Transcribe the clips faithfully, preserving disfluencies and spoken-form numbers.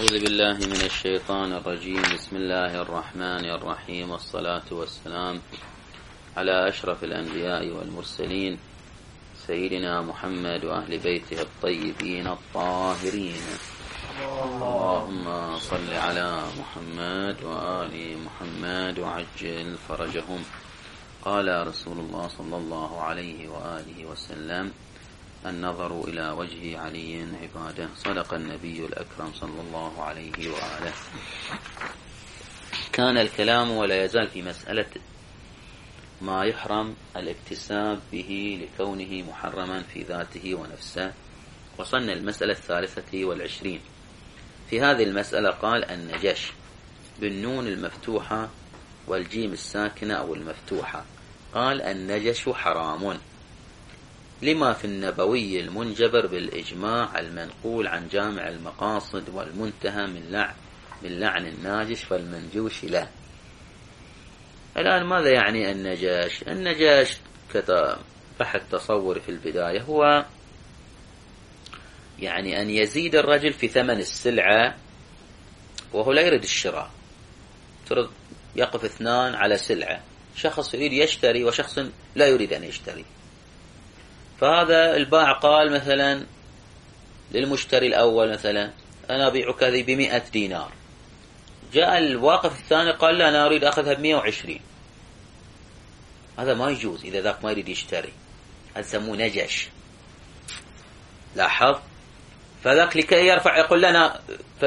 أعوذ بالله من الشيطان الرجيم. بسم الله الرحمن الرحيم، والصلاة والسلام على أشرف الأنبياء والمرسلين سيدنا محمد وأهل بيته الطيبين الطاهرين. اللهم صل على محمد وآل محمد وعجل فرجهم. قال رسول الله صلى الله عليه وآله وسلم: النظر إلى وجه علي عبادة. صدق النبي الأكرم صلى الله عليه وآله. كان الكلام ولا يزال في مسألة ما يحرم الاكتساب به لكونه محرما في ذاته ونفسه. وصلنا المسألة الثالثة والعشرين. في هذه المسألة قال: النجش بالنون المفتوحة والجيم الساكنة أو المفتوحة. قال: النجش حرام لما في النبوي المنجبر بالإجماع المنقول عن جامع المقاصد والمنتهى من لعن من لعن الناجش والمنجوش له. الآن ماذا يعني النجاش؟ النجاش كبحث تصور في البداية هو يعني أن يزيد الرجل في ثمن السلعة وهو لا يريد الشراء. ترى يقف اثنان على سلعة، شخص يريد يشتري وشخص لا يريد أن يشتري. فهذا البائع قال مثلا للمشتري الأول مثلا: أنا أبيعك هذه بمئة دينار. جاء الواقف الثاني قال: لا، أنا أريد أخذها بمئة وعشرين. هذا ما يجوز إذا ذاك ما يريد يشتري. هذا سموه نجش. لاحظ؟ فذاك لكي يرفع يقول لنا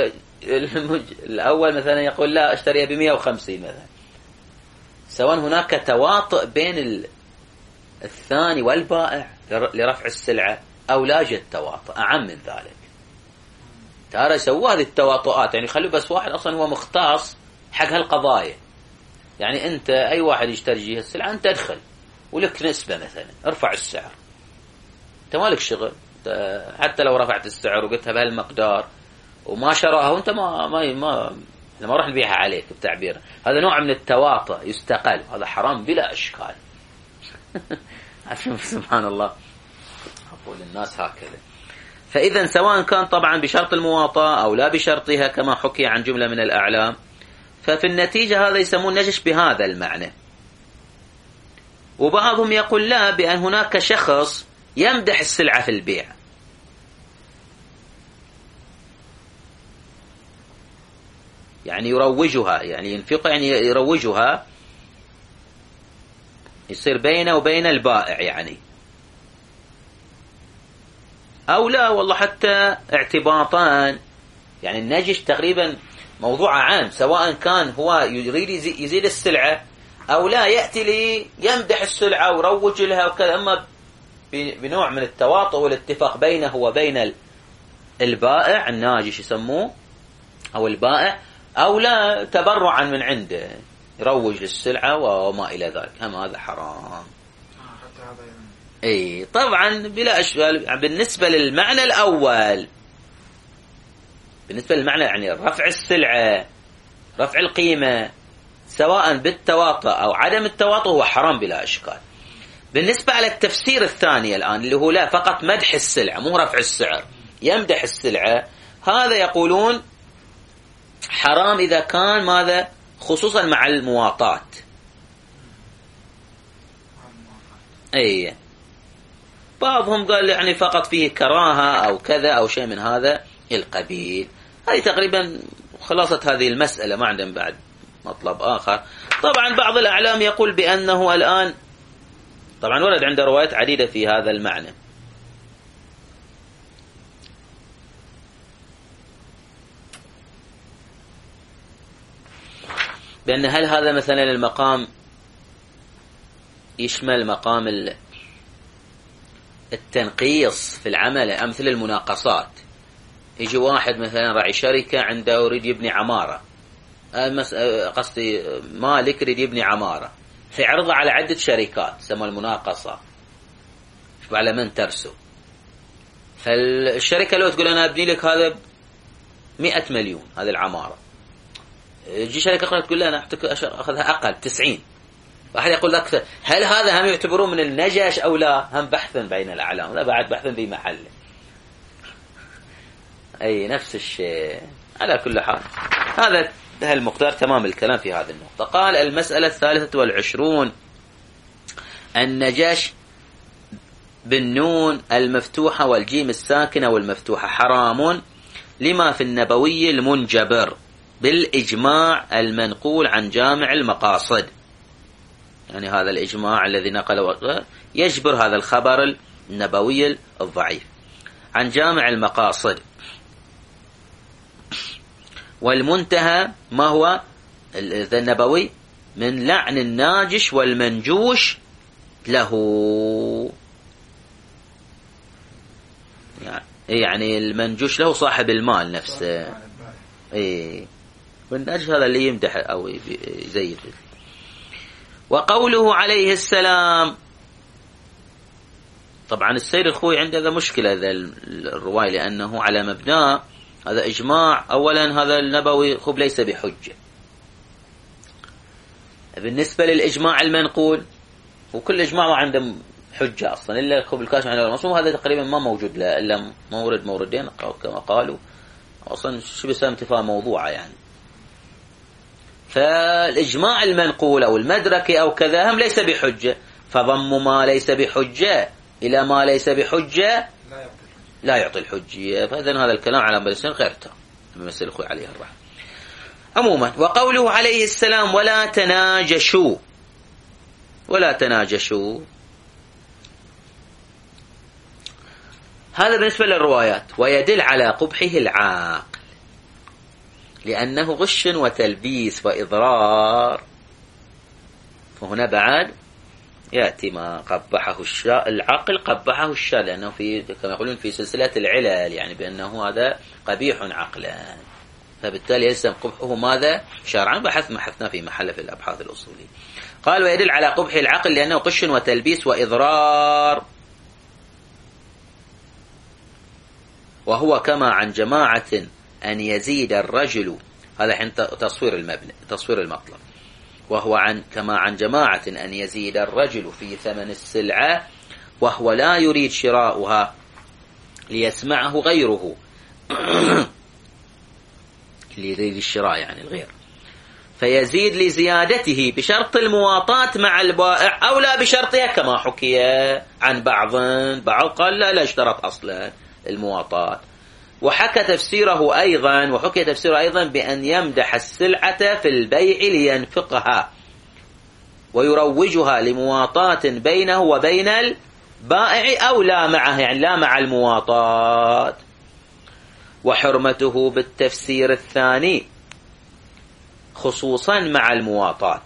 الأول مثلا يقول: لا، أشتريها بمئة وخمسين مثلا. سواء هناك تواطؤ بين الثاني والبائع لرفع السلعة أو لا يوجد تواطؤ. أعم من ذلك، ترى يسووا هذه التواطؤات، يعني خلوا بس واحد أصلا هو مختص حق هالقضايا. يعني أنت أي واحد يشتري جهة السلعة أنت ادخل ولك نسبة مثلا، ارفع السعر. أنت مالك شغل، حتى لو رفعت السعر وقلتها بهالمقدار وما شراها وأنت ما ما ما ما راح نبيعها عليك بتعبير. هذا نوع من التواطؤ يستقل، هذا حرام بلا إشكال. سبحان الله، أقول الناس هكذا. فإذا سواء كان طبعا بشرط المواطأة أو لا بشرطها كما حكي عن جملة من الأعلام، ففي النتيجة هذا يسمون نجش بهذا المعنى. وبعضهم يقول لا، بأن هناك شخص يمدح السلعة في البيع، يعني يروجها، يعني ينفق، يعني يروجها، يصير بينه وبين البائع يعني. أو لا والله حتى اعتباطان، يعني النجش تقريبا موضوع عام، سواء كان هو يريد يزيد السلعة أو لا، يأتي لي يمدح السلعة ويروج لها وكذا، أما بنوع من التواطؤ والاتفاق بينه وبين البائع الناجش يسموه أو البائع، أو لا تبرعا من عنده يروج للسلعة وما إلى ذلك، هم هذا حرام. اي طبعا بلا اشكال. بالنسبة للمعنى الأول، بالنسبة للمعنى يعني رفع السلعة، رفع القيمة، سواء بالتواطؤ أو عدم التواطؤ، هو حرام بلا إشكال. بالنسبة على التفسير الثاني الآن اللي هو لا، فقط مدح السلعة مو رفع السعر، يمدح السلعة، هذا يقولون حرام إذا كان ماذا، خصوصا مع المواطاة. أي بعضهم قال يعني فقط فيه كراهة أو كذا أو شيء من هذا القبيل. هذه تقريبا خلاصة هذه المسألة، ما عندهم بعد مطلب آخر. طبعا بعض الأعلام يقول بأنه الآن، طبعا ورد عند روايات عديدة في هذا المعنى، بأن هل هذا مثلا المقام يشمل مقام التنقيص في العمل، أمثل المناقصات. يجي واحد مثلا راعي شركة عنده يريد يبني عمارة، قصدي مالك يريد يبني عمارة، فيعرضها على عدة شركات، تسمى المناقصة، على من ترسو. فالشركة لو تقول أنا أبني لك هذا مئة مليون هذه العمارة، يجي شركة تقول لا، أنا أخذها أقل تسعين. واحد يقول لك هل هذا هم يعتبرون من النجش أو لا؟ هم بحثا بين الأعلام، لا بعد بحثا في محله. أي نفس الشيء. على كل حال هذا المقدار تمام الكلام في هذه النقطة. قال المسألة الثالثة والعشرون النجش بالنون المفتوحة والجيم الساكنة والمفتوحة حرام لما في النبوي المنجبر بالإجماع المنقول عن جامع المقاصد. يعني هذا الإجماع الذي نقله يجبر هذا الخبر النبوي الضعيف عن جامع المقاصد. والمنتهى ما هو النبوي من لعن الناجش والمنجوش له، يعني المنجوش له صاحب المال نفسه، ايه، والناجش هذا اللي يمدح او يزيد. وقوله عليه السلام، طبعا السيد الخوي عنده هذا مشكلة هذا الرواية لأنه على مبناه هذا إجماع. أولا هذا النبوي خب ليس بحجة بالنسبة للإجماع المنقول، وكل إجماع ما عنده حجة أصلا إلا خب الكاشف عن المصوم، هذا تقريبا ما موجود له إلا مورد موردين كما قالوا، أصلا شو بسام انتفاع موضوعة يعني. فالإجماع المنقول أو المدركي أو كذا هم ليس بحجة، فضم ما ليس بحجة إلى ما ليس بحجة لا يعطي الحجية. فإذن هذا الكلام على مدرسين غير تام مثل الأخوي عليه الرحمة. عموما وقوله عليه السلام ولا تناجشوا، ولا تناجشوا هذا بالنسبة للروايات، ويدل على قبحه العاقل لأنه غش وتلبيس وإضرار. فهنا بعد يأتي ما قبحه العقل قبحه الشر، لأنه في كما يقولون في سلسلة العلل، يعني بأنه هذا قبيح عقلا، فبالتالي يلزم قبحه ماذا شرعا، بحث ما حثنا في محل في الأبحاث الأصولية. قال ويدل على قبح العقل لأنه غش وتلبيس وإضرار، وهو كما عن جماعة أن يزيد الرجل، هذا حين تصوير المبنى تصوير المطلب، وهو عن كما عن جماعة أن يزيد الرجل في ثمن السلعة وهو لا يريد شراؤها ليسمعه غيره اللي يريد الشراء يعني الغير، فيزيد لزيادته بشرط المواطاة مع البائع أو لا بشرطها كما حكي عن بعض بعض قال لا لا اشترط أصلا المواطاة. وحكى تفسيره أيضا وحكي تفسيره أيضا بأن يمدح السلعة في البيع لينفقها ويروجها لمواطاة بينه وبين البائع أو لا معه، يعني لا مع المواطاة. وحرمته بالتفسير الثاني خصوصا مع المواطاة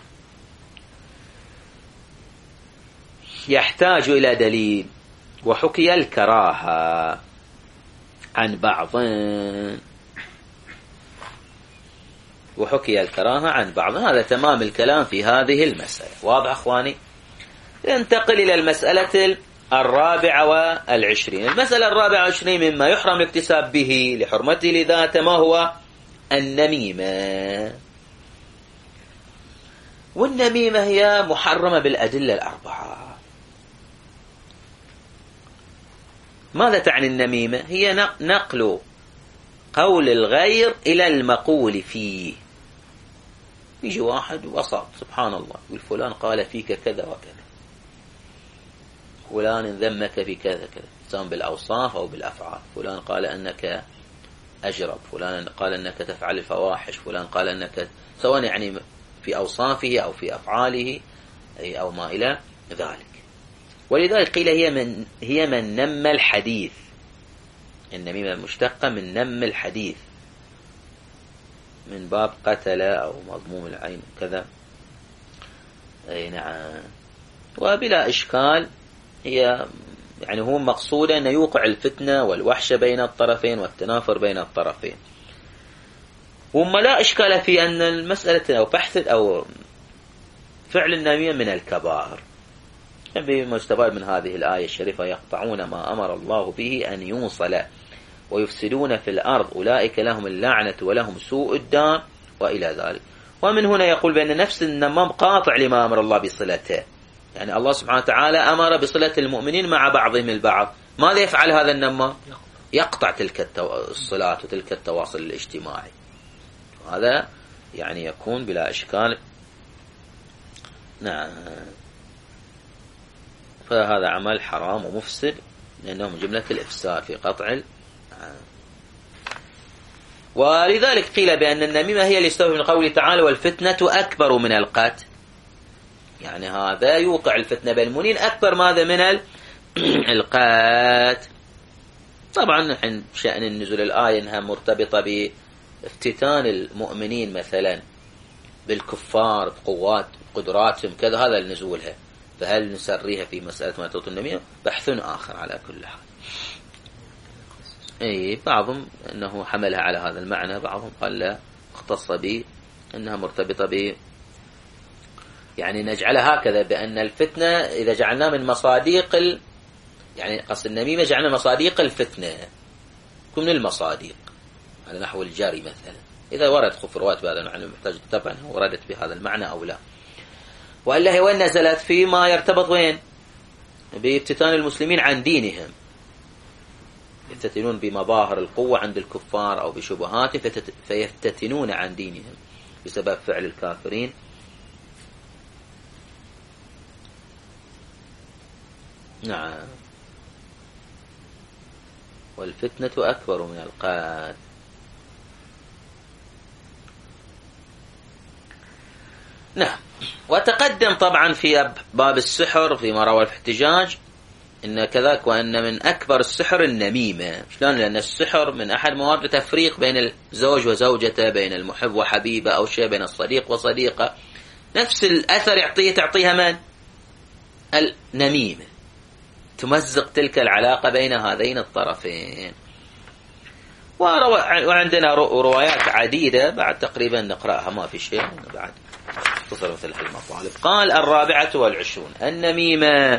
يحتاج إلى دليل. وحكي الكراهة عن بعض وحكي الكراهة عن بعض هذا تمام الكلام في هذه المسألة. واضح أخواني؟ ننتقل إلى المسألة الرابعة والعشرين. المسألة الرابعة والعشرين مما يحرم الاكتساب به لحرمته لذاته ما هو النميمة. والنميمة هي محرمة بالأدلة الأربعة. ماذا تعني النميمة؟ هي نقل قول الغير إلى المقول فيه. يجي واحد وسط سبحان الله يقول فلان قال فيك كذا وكذا، فلان ذمك في كذا كذا، سواء بالأوصاف أو بالأفعال. فلان قال أنك أجرب، فلان قال أنك تفعل الفواحش، فلان قال أنك، سواء يعني في أوصافه أو في أفعاله أو ما إلى ذلك. ولذلك قيل هي من هي من نم الحديث. النميمة المشتقة من نم الحديث من باب قتل أو مضموم العين كذا. أي نعم. وبلا إشكال هي يعني هو مقصود أن يوقع الفتنة والوحشة بين الطرفين والتنافر بين الطرفين. وما لا إشكال في أن المسألة أو بحث أو فعل النميمة من الكبائر. بما يستفاد من هذه الآية الشريفة يقطعون ما أمر الله به أن يوصل ويفسدون في الأرض أولئك لهم اللعنة ولهم سوء الدار وإلى ذلك. ومن هنا يقول بأن نفس النمام قاطع لما أمر الله بصلته. يعني الله سبحانه وتعالى أمر بصلة المؤمنين مع بعضهم البعض، ماذا يفعل هذا النمام؟ يقطع تلك الصلات وتلك التواصل الاجتماعي. هذا يعني يكون بلا إشكال. نعم، فهذا عمل حرام ومفسد لأنه من جملة الإفساد في قطع ال... ولذلك قيل بأن النميمة هي اللي يستوي من قوله تعالى والفتنة أكبر من القتل. يعني هذا يوقع الفتنة بين المؤمنين أكبر ماذا من القتل. طبعا عن شأن النزول الآية أنها مرتبطة بافتتان المؤمنين مثلا بالكفار بقوات قدراتهم كذا، هذا النزولها. فهل نسريها في مسألة ما تطلب النميمة بحث آخر على كل حال. أي بعضهم أنه حملها على هذا المعنى، بعضهم قال لا اختص به أنها مرتبطة ب يعني نجعلها هكذا بأن الفتنة إذا جعلناه من مصاديق ال... يعني قصد النميمة جعلنا مصاديق الفتنة كن المصاديق على نحو الجري مثلا، إذا ورد خفروات بهذا المعنى محتاج طبعا وردت بهذا المعنى أو لا. وإلا هي وين نزلت؟ فيما يرتبط وين بافتتان المسلمين عن دينهم، يفتتنون بمظاهر القوة عند الكفار أو بشبهات فيفتتنون عن دينهم بسبب فعل الكافرين. نعم، والفتنة أكبر من القتل. نعم، وتقدم طبعا في باب السحر فيما روى الاحتجاج إن كذاك وأن من أكبر السحر النميمة. شلون؟ لأن السحر من أحد مواد تفريق بين الزوج وزوجته، بين المحب وحبيبه، أو شيء بين الصديق وصديقه. نفس الأثر يعطيه تعطيها من؟ النميمة، تمزق تلك العلاقة بين هذين الطرفين. وعندنا روايات عديدة بعد تقريبا نقرأها ما في شيء بعد تصل مثل المطالب. قال الرابعة والعشرون النميمة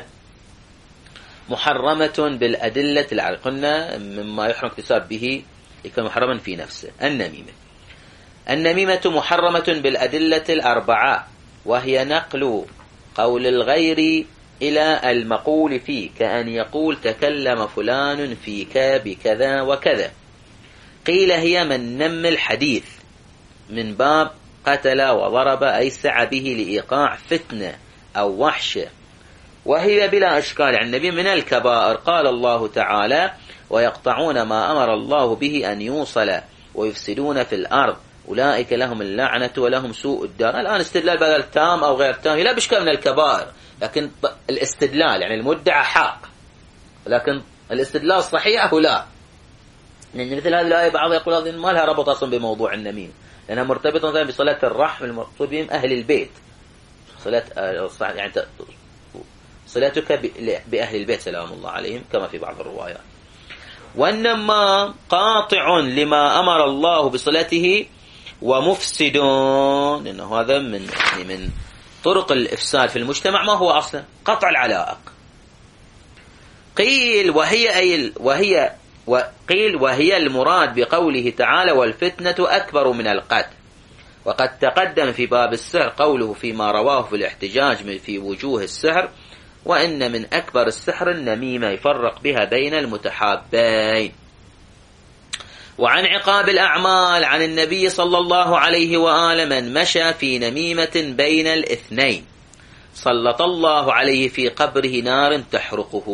محرمة بالأدلة العقلية. قلنا مما يحرم اكتساب به يكون محرما في نفسه. النميمة النميمة محرمة بالأدلة الأربعة، وهي نقل قول الغير إلى المقول فيه، كأن يقول تكلم فلان فيك بكذا وكذا. قيل هي من نم الحديث من باب قتل وضرب، أي سعى به لإيقاع فتنة أو وحشة، وهي بلا إشكال عن النبي من الكبائر. قال الله تعالى ويقطعون ما أمر الله به أن يوصل ويفسدون في الأرض أولئك لهم اللعنة ولهم سوء الدار. الآن استدلال بدل تام أو غير تام لا بإشكال من الكبائر، لكن الاستدلال يعني المدعى حق، لكن الاستدلال صحيح أو لا. لأن مثل هذه الآية بعض يقول هذه ما لها ربط أصلا بموضوع النميم، لأنها مرتبطة مثلا بصلاة الرحم المقصود بهم أهل البيت، صلاة يعني صلاتك بأهل البيت سلام الله عليهم كما في بعض الروايات. وإنما قاطع لما أمر الله بصلاته ومفسد، لأنه هذا من يعني من طرق الإفساد في المجتمع ما هو أصلا قطع العلائق. قيل وهي أي وهي وقيل وهي المراد بقوله تعالى والفتنة أكبر من القتل. وقد تقدم في باب السحر قوله فيما رواه في الاحتجاج في وجوه السحر وإن من أكبر السحر النميمة، يفرق بها بين المتحابين. وعن عقاب الأعمال عن النبي صلى الله عليه وآله من مشى في نميمة بين الاثنين سلط الله عليه في قبره نار تحرقه،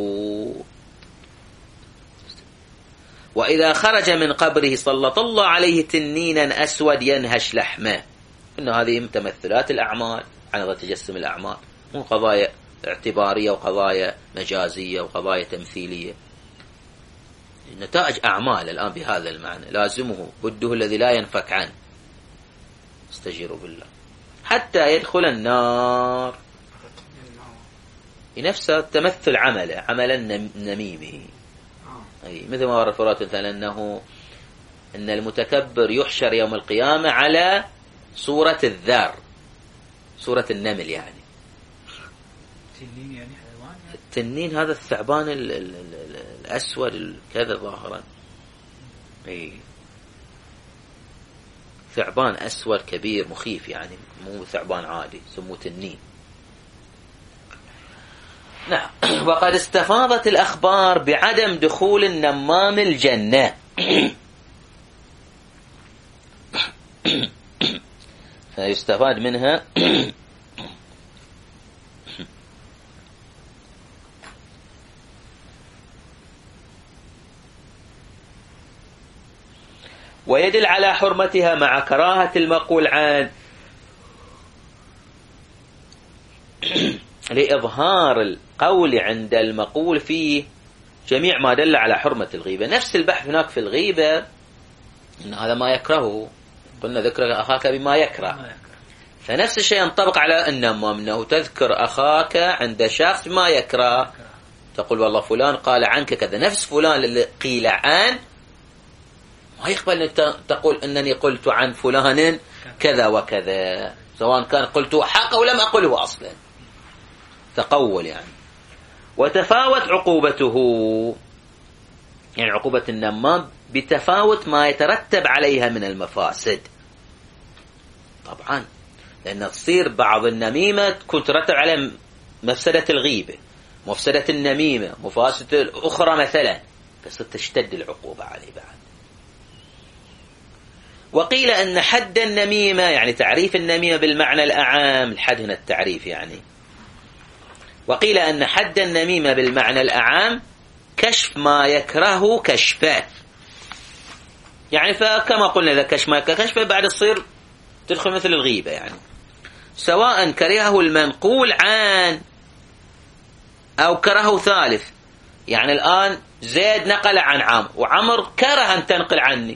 وإذا خرج من قبره سلط الله عليه تنينا أسود ينهش لحمه. إن هذه متمثلات الأعمال عن تجسم الأعمال، مو قضايا اعتبارية وقضايا مجازية وقضايا تمثيلية. نتائج أعمال الآن بهذا المعنى لازمه بده الذي لا ينفك عنه، استجيروا بالله حتى يدخل النار. نفسه تمثل عمله عملا نميمه. أي مثل ما ورد فرات مثلا أنه أن المتكبر يحشر يوم القيامة على صورة الذر، صورة النمل. يعني التنين يعني حيوان يعني؟ التنين هذا الثعبان ال ال ال الأسود كذا ظاهرا، أي ثعبان أسود كبير مخيف، يعني مو ثعبان عادي، سموه تنين. نعم. وقد استفاضت الأخبار بعدم دخول النمام الجنة. فيستفاد منها ويدل على حرمتها مع كراهة المقول عنه لإظهار القول عند المقول فيه جميع ما دل على حرمة الغيبة. نفس البحث هناك في الغيبة إن هذا ما يكرهه، قلنا ذكر أخاك بما يكره، فنفس الشيء ينطبق على النمام، أنه تذكر أخاك عند شخص ما يكره، تقول والله فلان قال عنك كذا، نفس فلان اللي قيل عن ما يقبل أن تقول أنني قلت عن فلان كذا وكذا، سواء كان قلته حق أو لم أقله أصلا، تقول يعني. وتفاوت عقوبته، يعني عقوبة النمام بتفاوت ما يترتب عليها من المفاسد طبعا، لأن تصير بعض النميمة تكون ترتب عليها مفسدة الغيبة، مفسدة النميمة، مفاسد الأخرى مثلا، بس تشتد العقوبة عليه بعد. وقيل أن حد النميمة، يعني تعريف النميمة بالمعنى الأعام، الحد هنا التعريف يعني، وقيل أن حد النميمة بالمعنى الأعام كشف ما يكره كشفه، يعني فكما قلنا إذا كشف ما يكره كشفه بعد تصير تدخل مثل الغيبة، يعني سواء كرهه المنقول عن أو كرهه ثالث، يعني الآن زيد نقل عن عمرو وعمر كره أن تنقل عني،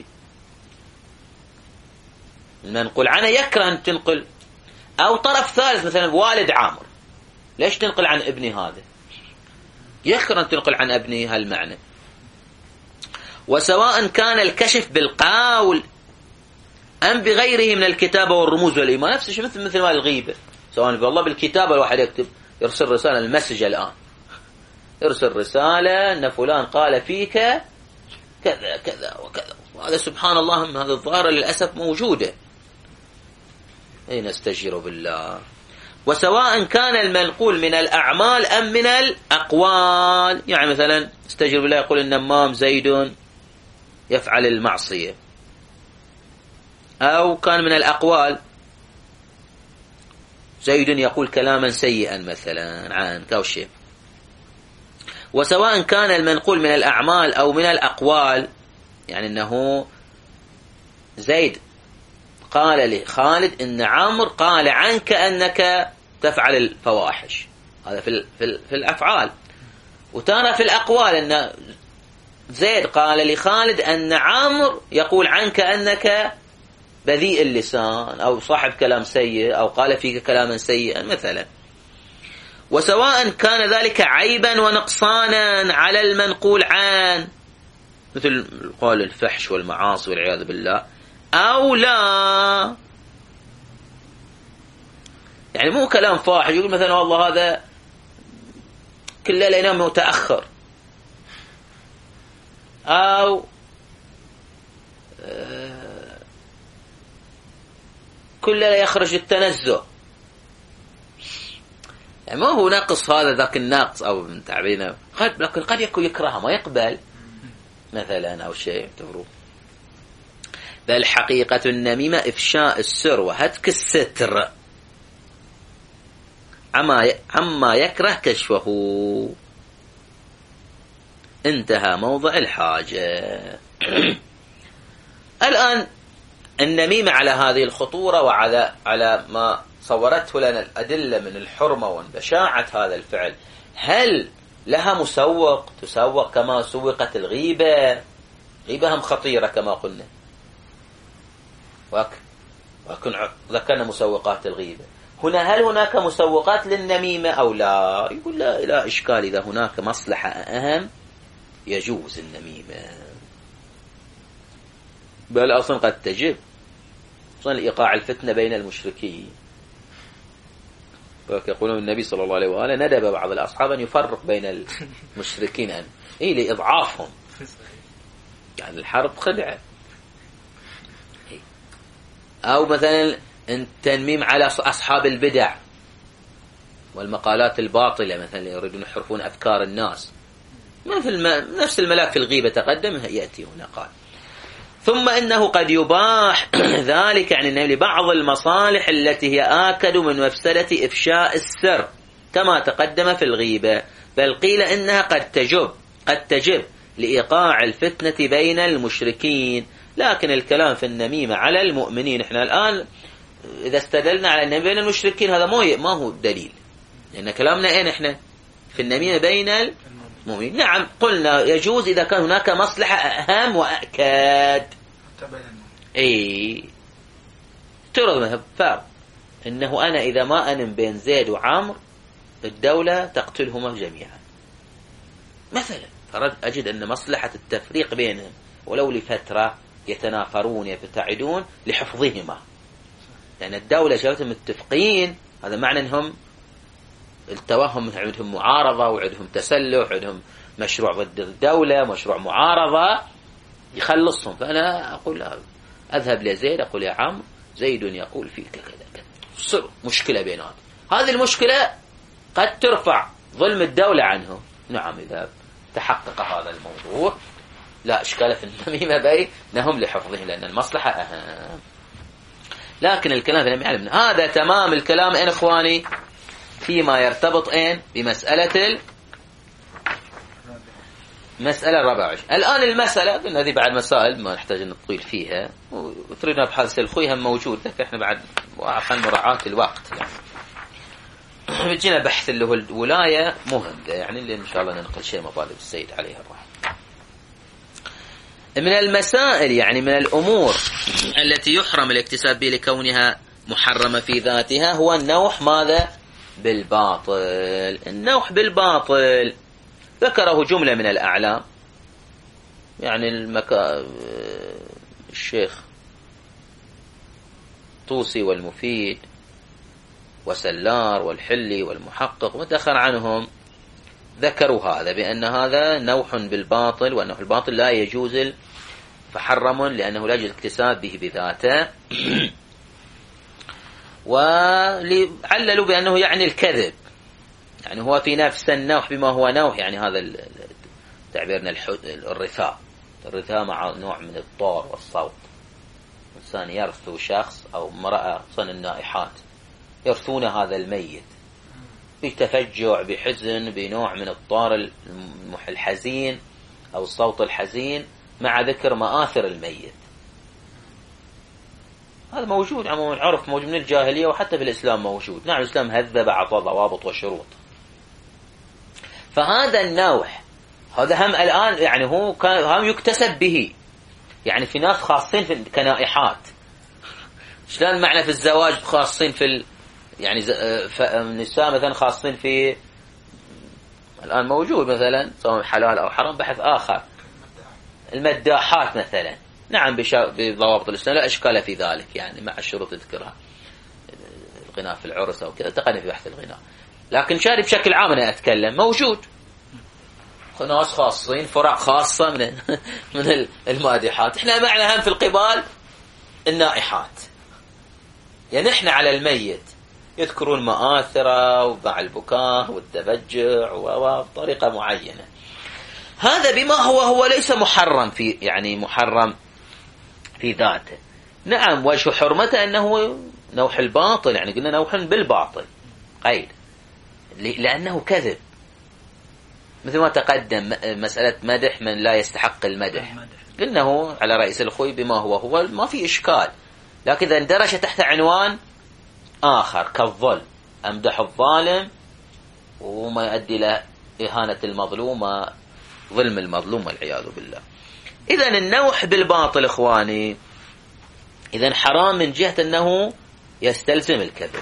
المنقول عنه يكره أن تنقل، أو طرف ثالث مثلا والد عمرو ليش تنقل عن ابني هذا، يكره أن تنقل عن ابني هالمعنى. وسواء كان الكشف بالقول أم بغيره من الكتابة والرموز والإيمان، نفس الشيء مثل مثل ما الغيبة، سواء والله بالكتابة الواحد يكتب يرسل رسالة المسج الآن، يرسل رسالة أن فلان قال فيك كذا كذا وكذا، وهذا سبحان الله هذا الظاهرة للأسف موجودة، أي نستجير بالله. وسواء كان المنقول من الأعمال أم من الأقوال، يعني مثلا استجير بالله يقول النمام زيد يفعل المعصية، أو كان من الأقوال زيد يقول كلاما سيئا مثلا عنك أو شيء. وسواء كان المنقول من الأعمال أو من الأقوال، يعني أنه زيد قال لخالد إن عمرو قال عنك أنك تفعل الفواحش، هذا في في الأفعال. وترى في الأقوال أن زيد قال لخالد أن عمرو يقول عنك أنك بذيء اللسان أو صاحب كلام سيء أو قال فيك كلاما سيئا مثلا. وسواء كان ذلك عيبا ونقصانا على المنقول عن، مثل قول الفحش والمعاصي والعياذ بالله، أو لا، يعني مو كلام فاحش يقول مثلا والله هذا كل ليلة ينام متأخر، أو كل ليلة يخرج التنزه، يعني ما هو ناقص هذا ذاك الناقص أو من تعبينه، لكن قد يكون يكرهها ما يقبل مثلا أو شيء تفرق. بل حقيقة النميمة إفشاء السر وهتك الستر عما عما يكره كشفه. انتهى موضع الحاجة. الآن النميمة على هذه الخطورة وعلى على ما صورته لنا الأدلة من الحرمة وبشاعة هذا الفعل، هل لها مسوق تسوق كما سوقت الغيبة؟ غيبة هم خطيرة كما قلنا، ولكن ذكرنا مسوقات الغيبة. هنا هل هناك مسوقات للنميمة أو لا؟ يقول لا، لا إشكال، إذا هناك مصلحة أهم يجوز النميمة، بل أصلا قد تجب أصلا لإيقاع الفتنة بين المشركين. يقولون النبي صلى الله عليه وآله ندب بعض الأصحاب أن يفرق بين المشركين أن إيه لإضعافهم، يعني الحرب خدعة. أو مثلا التنميم على أصحاب البدع والمقالات الباطلة مثلا يريدون يحرفون أفكار الناس، مثل ما نفس الملاك في الغيبة تقدم يأتي هنا قال. ثم إنه قد يباح ذلك يعني لبعض المصالح التي هي آكد من مفسدة إفشاء السر كما تقدم في الغيبة، بل قيل إنها قد تجب قد تجب لإيقاع الفتنة بين المشركين. لكن الكلام في النميمة على المؤمنين، إحنا الآن إذا استدلنا على النميمة بين المشركين هذا مو ما هو دليل، لأن كلامنا إيه إحنا في النميمة بين المؤمنين. نعم قلنا يجوز إذا كان هناك مصلحة أهم وأكاد. إيه ترى مثلا فرق إنه أنا إذا ما أنم بين زيد وعمر الدولة تقتلهما جميعا مثلا، فرد أجد أن مصلحة التفريق بينهم ولو لفترة يتنافرون يبتعدون لحفظهما، لأن الدولة شافتهم متفقين، هذا معنى أنهم التوهم عندهم معارضة وعندهم تسلح وعندهم مشروع ضد الدولة مشروع معارضة يخلصهم. فأنا أقول أذهب لزيد أقول يا عم زيد يقول فيك كذا كذا، صار مشكلة بينات، هذه المشكلة قد ترفع ظلم الدولة عنه. نعم إذا تحقق هذا الموضوع لا إشكال في النميمة بينهم لحفظه، لأن المصلحة أهم. لكن الكلام لم يعلم هذا تمام الكلام إن إخواني فيما يرتبط إن بمسألة المسألة الرابعة. الآن المسألة قلنا هذه بعد مسائل ما نحتاج أن نطيل فيها، وثرنا بحث الخوي هم موجود، لكن إحنا بعد وعقل مراعاة الوقت يعني بيجينا بحث اللي هو الولاية مهم يعني اللي إن شاء الله ننقل شيء مطالب السيد عليه الرحمة. من المسائل يعني من الأمور التي يحرم الاكتساب به لكونها محرمة في ذاتها هو النوح ماذا بالباطل. النوح بالباطل ذكره جملة من الأعلام، يعني المكا... الشيخ طوسي والمفيد وسلار والحلي والمحقق ومتأخر عنهم ذكروا هذا بأن هذا نوح بالباطل، وأنه الباطل لا يجوز فحرم لأنه لا يجوز الاكتساب به بذاته ولعللوا بأنه يعني الكذب، يعني هو في نفس النوح بما هو نوح، يعني هذا تعبيرنا الرثاء الرثاء مع نوع من الطور والصوت، إنسان يرثو شخص أو امرأة صن النائحات يرثون هذا الميت بتفجع بحزن بنوع من الطار الحزين أو الصوت الحزين مع ذكر مآثر الميت. هذا موجود عموما عرف موجود من الجاهلية وحتى في الإسلام موجود. نعم الإسلام هذب أعطى ضوابط وشروط. فهذا النوح هذا هم الآن يعني هو هم يكتسب به، يعني في ناس خاصين في كنائحات، شلون معنى في الزواج خاصين في ال... يعني النساء مثلا خاصين في الآن موجود مثلا سواء حلال أو حرام بحث آخر المداحات مثلا. نعم بضوابط الإسلام لا إشكال في ذلك يعني مع الشروط تذكرها، الغناء في العرس أو كذا تقني في بحث الغناء، لكن شاري بشكل عام أنا أتكلم موجود ناس خاصين فرق خاصة من من المادحات. إحنا معنا هم في القبال النائحات، يعني إحنا على الميت يذكرون مآثره ومع البكاء والتبجع وبطريقة معينة. هذا بما هو هو ليس محرم في يعني محرم في ذاته. نعم وجه حرمته أنه نوح الباطل، يعني قلنا نوح بالباطل قيد لأنه كذب، مثل ما تقدم مسألة مدح من لا يستحق المدح قلنا هو على رئيس الخوي بما هو هو ما في إشكال، لكن إذا اندرج تحت عنوان آخر كالظلم أمدح الظالم وما يؤدي إلى إهانة المظلوم ظلم المظلوم والعياذ بالله. إذن النوح بالباطل إخواني إذن حرام من جهة أنه يستلزم الكذب.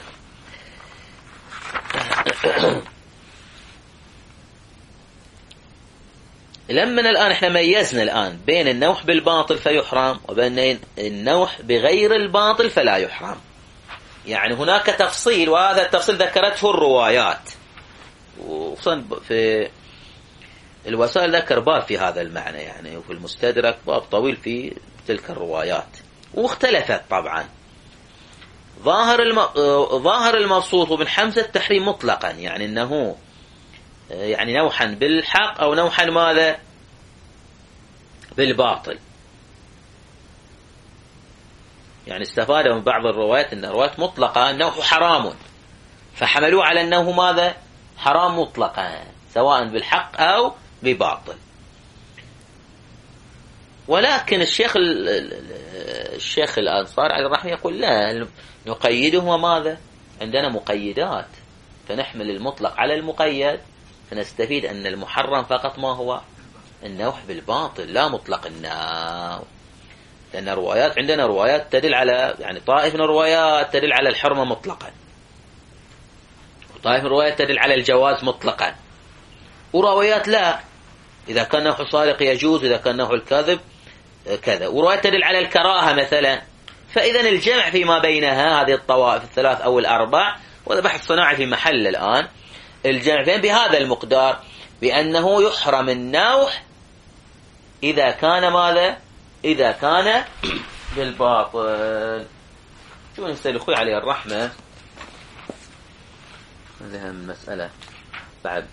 لما الآن إحنا ميزنا الآن بين النوح بالباطل فيحرم وبين النوح بغير الباطل فلا يحرم، يعني هناك تفصيل، وهذا التفصيل ذكرته الروايات، وخصوصا في الوسائل ذكر باب في هذا المعنى يعني، وفي المستدرك باب طويل في تلك الروايات واختلفت طبعا. ظاهر الم... ظاهر المبسوط من حمزة التحريم مطلقا، يعني أنه يعني نوحا بالحق أو نوحا ماذا بالباطل. يعني استفاد من بعض الروايات أن الروايات مطلقة النوح حرام، فحملوه على أنه ماذا حرام مطلقا سواء بالحق أو بباطل. ولكن الشيخ الشيخ الأنصار عليه الرحمة يقول لا، نقيده وماذا عندنا مقيدات، فنحمل المطلق على المقيد، فنستفيد أن المحرم فقط ما هو النوح بالباطل لا مطلق النوح. لأن روايات عندنا روايات تدل على يعني طائف من الروايات تدل على الحرمة مطلقا، وطائف من الروايات تدل على الجواز مطلقا، وروايات لا، إذا كان نوح صادق يجوز، إذا كان نوح الكاذب كذا، وروايات تدل على الكراهة مثلا. فإذا الجمع فيما بينها هذه الطوائف الثلاث أو الأربع، وهذا بحث صناعي في محل الآن، الجمع فين بهذا المقدار، بأنه يحرم النوح إذا كان ماذا إذا كان بالباطل. شو نسأل أخوي عليه الرحمة، هذه المسألة بعد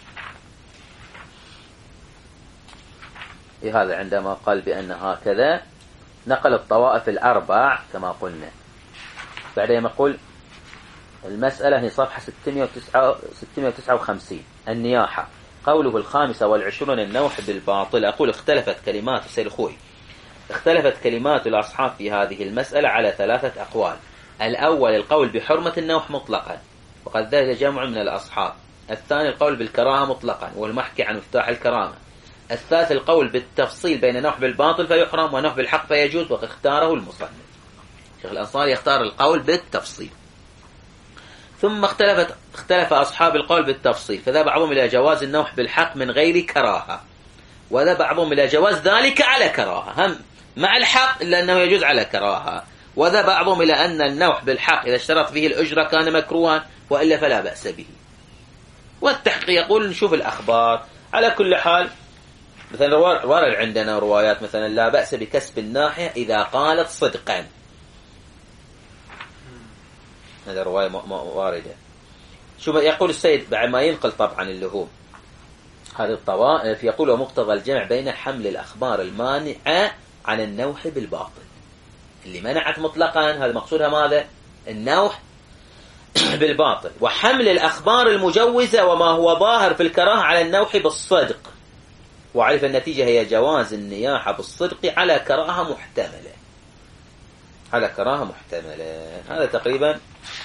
هذا عندما قال بأن هكذا نقل الطوائف الأربع كما قلنا. بعدين يقول المسألة هي صفحة ستمائة وتسعة وخمسين النياحة، قوله الخامسة والعشرون النوح بالباطل. أقول اختلفت كلمات سيد أخوي اختلفت كلمات الأصحاب في هذه المسألة على ثلاثة أقوال. الأول القول بحرمة النوح مطلقا، وقد ذهب جمع من الأصحاب. الثاني القول بالكراهة مطلقا، والمحكي عن مفتاح الكرامة. الثالث القول بالتفصيل بين نوح بالباطل فيحرم ونوح بالحق فيجوز، واختاره المصنف شيخ الأنصاري يختار القول بالتفصيل. ثم اختلفت اختلف أصحاب القول بالتفصيل، فذا بعضهم إلى جواز النوح بالحق من غير كراهة، وذا بعضهم إلى جواز ذلك على كراهة، هم مع الحق إلا أنه يجوز على كراهة، وذا بعضهم إلى أن النوح بالحق إذا اشترط فيه الأجرة كان مكروها وإلا فلا بأس به. والتحقيق يقول نشوف الأخبار. على كل حال مثلا ورد عندنا روايات مثلا لا بأس بكسب الناحية إذا قالت صدقا، هذا رواية واردة. شو يقول السيد بعد ما ينقل طبعا اللهوم هذه الطوائف، يقول ومقتضى الجمع بين حمل الأخبار المانعة عن النوح بالباطل، اللي منعت مطلقا هذا مقصودها ماذا النوح بالباطل، وحمل الأخبار المجوزة وما هو ظاهر في الكراهة على النوح بالصدق، وعرف النتيجة هي جواز النياحة بالصدق على كراهة محتملة على كراهة محتملة. هذا تقريبا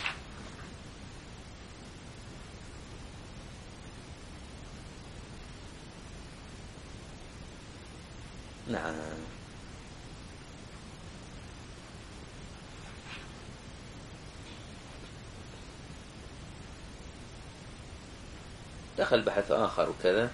نعم. دخل بحث آخر وكذا.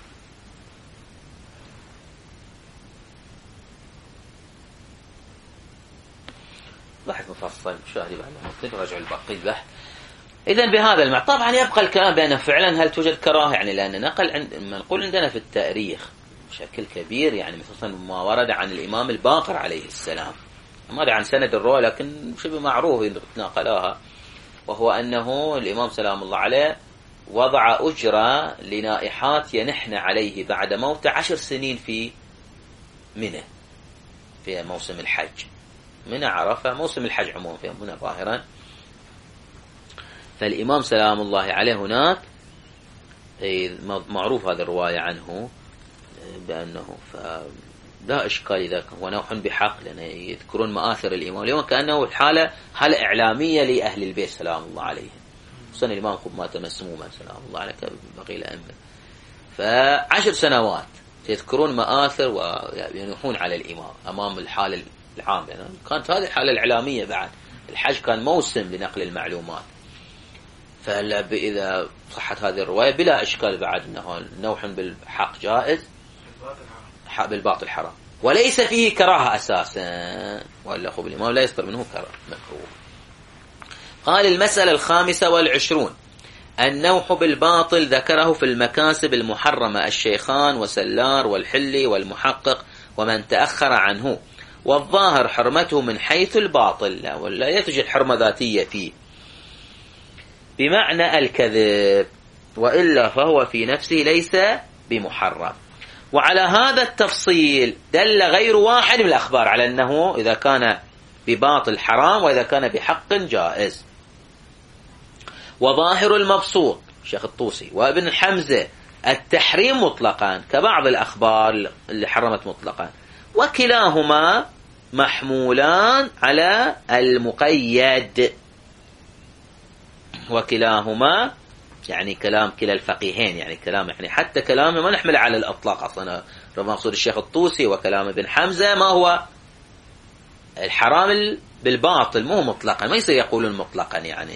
بحث مفصل شاهدي بعد نرجع الباقي البحث. إذن بهذا المعنى طبعا يبقى الكلام بأن فعلا هل توجد كراهة، يعني لأن نقل عند ما نقول عندنا في التاريخ بشكل كبير، يعني مثلا ما ورد عن الإمام الباقر عليه السلام، ما ادري عن سند الرواية لكن شبه معروف نقلاها، وهو أنه الإمام سلام الله عليه وضع أجرة لنائحات ينحن عليه بعد موت عشر سنين في منى في موسم الحج، منى عرفة موسم الحج عموما في منى ظاهرا. فالإمام سلام الله عليه هناك معروف هذا الرواية عنه بأنه فلا إشكال إذا هو نوح بحق، لأن يذكرون مآثر الإمام اليوم كأنه حالة حالة إعلامية لأهل البيت سلام الله عليهم، خصوصا الإمام خب مات مسموما سلام الله عليه بقي الأئمة. فعشر سنوات يذكرون مآثر وينوحون على الإمام أمام الحالة العام، يعني كانت هذه الحالة الإعلامية بعد الحج كان موسم لنقل المعلومات. فإذا صحت هذه الرواية بلا إشكال بعد أنه نوح بالحق جائز بالباطل حرام، وليس فيه كراهة أساسا، ولا خب الإمام لا يصدر منه كراهة مكروه. قال المسألة الخامسة والعشرون النوح بالباطل، ذكره في المكاسب المحرمة الشيخان وسلار والحلي والمحقق ومن تأخر عنه، والظاهر حرمته من حيث الباطل، لا ولا توجد حرمة ذاتية فيه بمعنى الكذب، وإلا فهو في نفسه ليس بمحرم. وعلى هذا التفصيل دل غير واحد من الأخبار على أنه إذا كان بباطل حرام وإذا كان بحق جائز. وظاهر المبسوط شيخ الطوسي وابن حمزة التحريم مطلقا كبعض الأخبار اللي حرمت مطلقا، وكلاهما محمولان على المقيد. وكلاهما يعني كلام كلا الفقيهين، يعني كلام يعني حتى كلامه ما نحمل على الأطلاق أصلا. مقصود الشيخ الطوسي وكلام ابن حمزة ما هو الحرام بالباطل، مو مطلقا، ما يصير يقولون مطلقا. يعني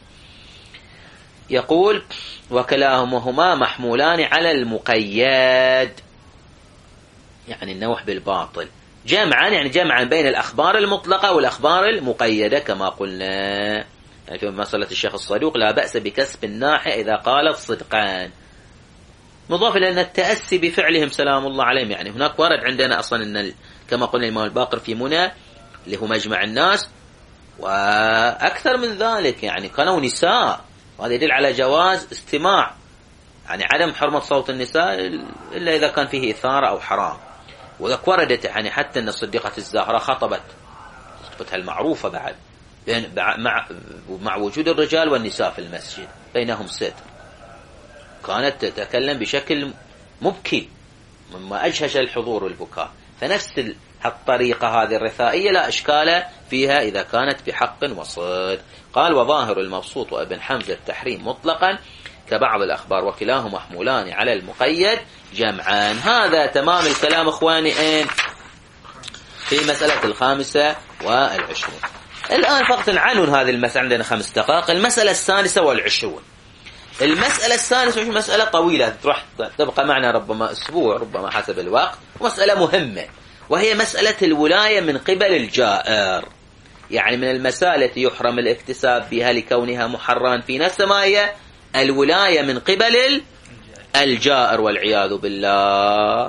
يقول وكلاهما محمولان على المقيد، يعني النوح بالباطل جمعا، يعني جمعا بين الأخبار المطلقة والأخبار المقيدة كما قلنا. يعني في مسألة الشيخ الصدوق لا بأس بكسب الناحية إذا قالت صدقان، مضاف إلى أن التأسي بفعلهم سلام الله عليهم. يعني هناك ورد عندنا أصلا أن كما قلنا الإمام الباقر في منى اللي هو مجمع الناس، وأكثر من ذلك يعني كانوا نساء، وهذا يدل على جواز استماع، يعني عدم حرمة صوت النساء إلا إذا كان فيه إثارة أو حرام. وذلك وردت يعني حتى أن الصديقة الزهراء خطبت خطبتها المعروفة بعد مع مع وجود الرجال والنساء في المسجد بينهم ستر، كانت تتكلم بشكل مبكي مما أجهش الحضور والبكاء. فنفس الطريقة هذه الرثائية لا إشكال فيها إذا كانت بحق وصد. قال وظاهر المبسوط وابن حمزة التحريم مطلقا كبعض الأخبار وكلاهما محمولان على المقيد جمعا. هذا تمام الكلام إخواني إن في مسألة الخامسة والعشرون. الآن فقط عنون هذه المسألة، عندنا خمس دقائق. المسألة السادسة والعشرون. المسألة السادسة مش مسألة طويلة تروح تبقى معنا ربما أسبوع ربما حسب الوقت، ومسألة مهمة، وهي مسألة الولاية من قبل الجائر. يعني من المسائل التي يحرم الاكتساب بها لكونها محرما في نفسها ما هي الولاية من قبل الجائر والعياذ بالله.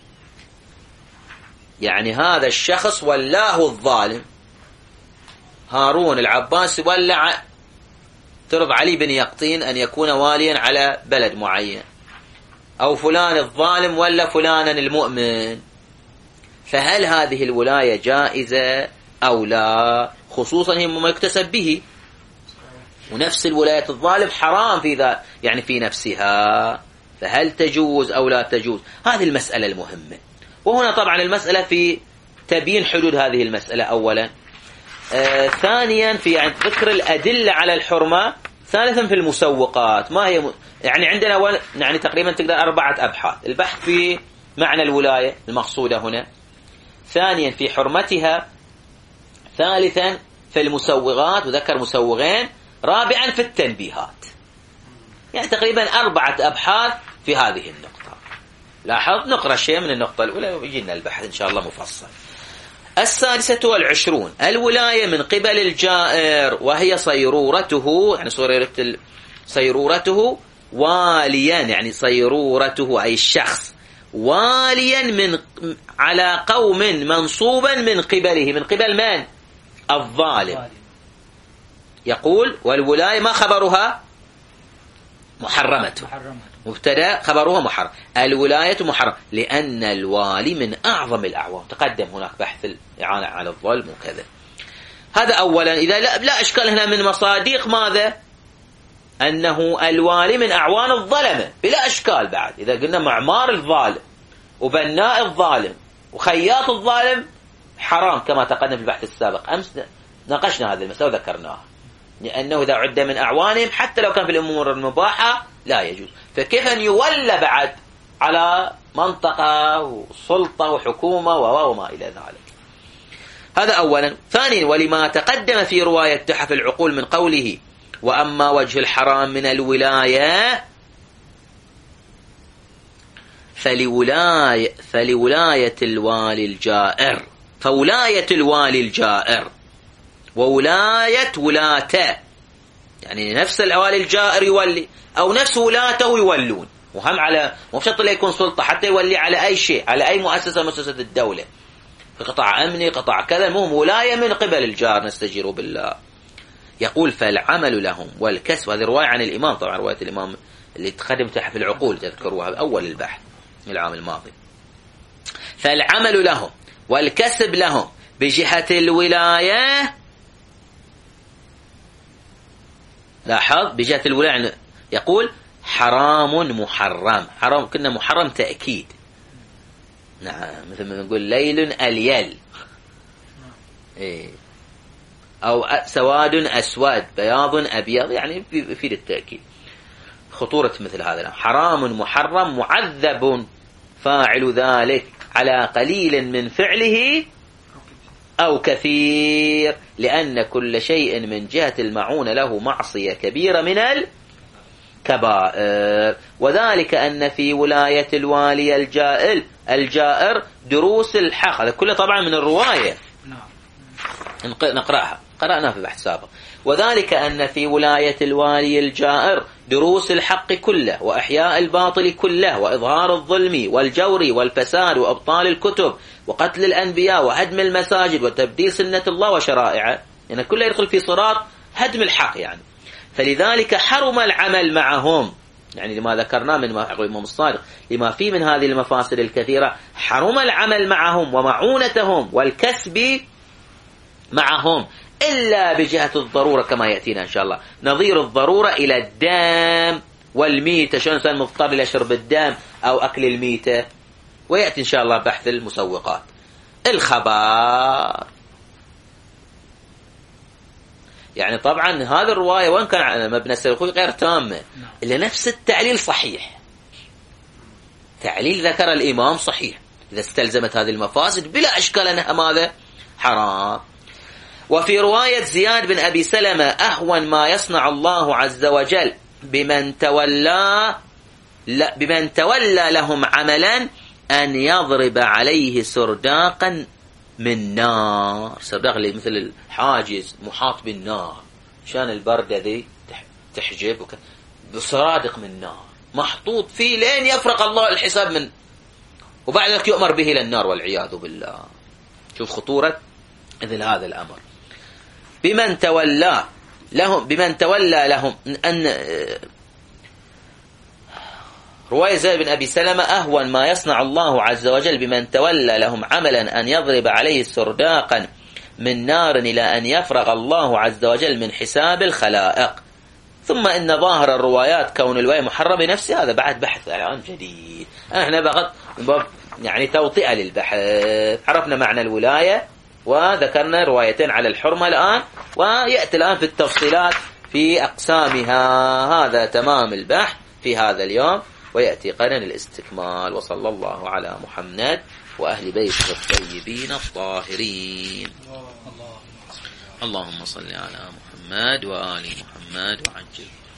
يعني هذا الشخص ولاه الظالم، هارون العباسي ولع ترض علي بن يقطين أن يكون واليا على بلد معين، أو فلان الظالم ولا فلانا المؤمن. فهل هذه الولاية جائزة أو لا؟ خصوصا هي ما يكتسب به، ونفس الولاية الظالم حرام في ذا يعني في نفسها، فهل تجوز أو لا تجوز؟ هذه المسألة المهمة. وهنا طبعا المسألة في تبيين حدود هذه المسألة أولا، آه ثانيا في يعني ذكر الأدلة على الحرمة، ثالثا في المسوقات ما هي م... يعني عندنا و... يعني تقريبا تقدر أربعة أبحاث. البحث في معنى الولاية المقصودة هنا، ثانيا في حرمتها، ثالثا في المسوغات وذكر مسوغين، رابعا في التنبيهات. يعني تقريبا أربعة أبحاث في هذه النقطة. لاحظ نقرأ شيء من النقطة الأولى ويجينا البحث إن شاء الله مفصل. السادسة والعشرون الولاية من قبل الجائر، وهي صيرورته، يعني صيرورة صيرورته واليا، يعني صيرورته أي الشخص واليا من على قوم منصوبا من قبله، من قبل من؟ الظالم. يقول والولاية ما خبرها؟ محرمته، مبتدا خبرها محرم. الولاية محرم لأن الوالي من أعظم الأعوان، تقدم هناك بحث الإعانة على الظلم وكذا. هذا أولا. إذا لا, لا إشكال هنا من مصادق ماذا؟ أنه الوالي من أعوان الظلمة بلا إشكال. بعد إذا قلنا معمار الظالم وبناء الظالم وخياط الظالم حرام كما تقدم في البحث السابق. أمس ناقشنا هذه المسألة وذكرناها، لأنه إذا عد من أعوانهم حتى لو كان في الأمور المباحة لا يجوز. فكيف أن يولى بعد على منطقة وسلطة وحكومة وما إلى ذلك؟ هذا أولا. ثانيا ولما تقدم في رواية تحف العقول من قوله وأما وجه الحرام من الولاية فلولاية, فلولاية الوالي الجائر، فولاية الوالي الجائر وولاية ولاته، يعني نفس الوالي الجائر يولي أو نفس ولاته يولون، وهم على مو شرط لا يكون سلطة، حتى يولي على أي شيء، على أي مؤسسة مؤسسة الدولة. قطاع أمني، قطاع كذا، مو ولاية من قبل الجار نستجير بالله. يقول فالعمل لهم والكسب، هذه رواية عن الإمام، طبعا رواية الإمام اللي تقدمتها في العقول تذكروها بأول البحث العام الماضي. فالعمل لهم والكسب لهم بجهة الولاية، لاحظ بجهة الولاية، يقول حرام محرم. حرام كنا محرم تأكيد، نعم، مثل ما نقول ليل اليل، إيه، أو سواد أسود، بياض أبيض، يعني يفيد التأكيد. خطورة مثل هذا، حرام محرم معذب فاعل ذلك على قليل من فعله أو كثير، لأن كل شيء من جهة المعونة له معصية كبيرة من الكبائر. وذلك أن في ولاية الوالي الجائل الجائر دروس الحق، هذا كله طبعا من الرواية نقرأها، قرأناها في بحث سابق. وذلك أن في ولاية الوالي الجائر دروس الحق كله، وإحياء الباطل كله، وإظهار الظلم والجور والفساد، وأبطال الكتب، وقتل الأنبياء، وهدم المساجد، وتبديل سنة الله وشرائعه، يعني كله يدخل في صراط هدم الحق يعني. فلذلك حرم العمل معهم، يعني لما ذكرناه من ما يقول الإمام الصادق، لما فيه من هذه المفاسد الكثيرة، حرم العمل معهم ومعونتهم والكسب معهم إلا بجهة الضرورة، كما يأتينا إن شاء الله، نظير الضرورة إلى الدم والميتة، شلون الإنسان مضطر إلى شرب الدم أو أكل الميتة، ويأتي إن شاء الله بحث المسوقات. الخبر، يعني طبعا هذه الرواية وإن كان مبنى السلوكي غير تامة، إلا نفس التعليل صحيح، تعليل ذكر الإمام صحيح، إذا استلزمت هذه المفاسد بلا أشكال أنها ماذا؟ حرام. وفي رواية زياد بن أبي سلمة أهون ما يصنع الله عز وجل بمن تولى بمن تولى لهم عملا أن يضرب عليه سرداقا من نار. سرداق اللي مثل الحاجز محاط بالنار، شان البردة ذي تحجب، بسرادق من نار محطوط فيه لين يفرق الله الحساب من، وبعد ذلك يؤمر به إلى النار والعياذ بالله. شوف خطورة مثل هذا الأمر. بمن تولى لهم بمن تولى لهم أن رواية زيد بن أبي سلمة أهون ما يصنع الله عز وجل بمن تولى لهم عملا أن يضرب عليه سرداقا من نار إلى أن يفرغ الله عز وجل من حساب الخلائق. ثم إن ظاهر الروايات كون الولاية محرم بنفسه، هذا بعد بحث عن جديد، احنا بقت يعني توطئة للبحث. عرفنا معنى الولاية وذكرنا روايتين على الحرمة الآن، ويأتي الآن في التفصيلات في أقسامها. هذا تمام البحث في هذا اليوم، ويأتي قرن الاستكمال. وصلى الله على محمد وأهل بيته الطيبين الطاهرين. اللهم صل على محمد وآل محمد وعجل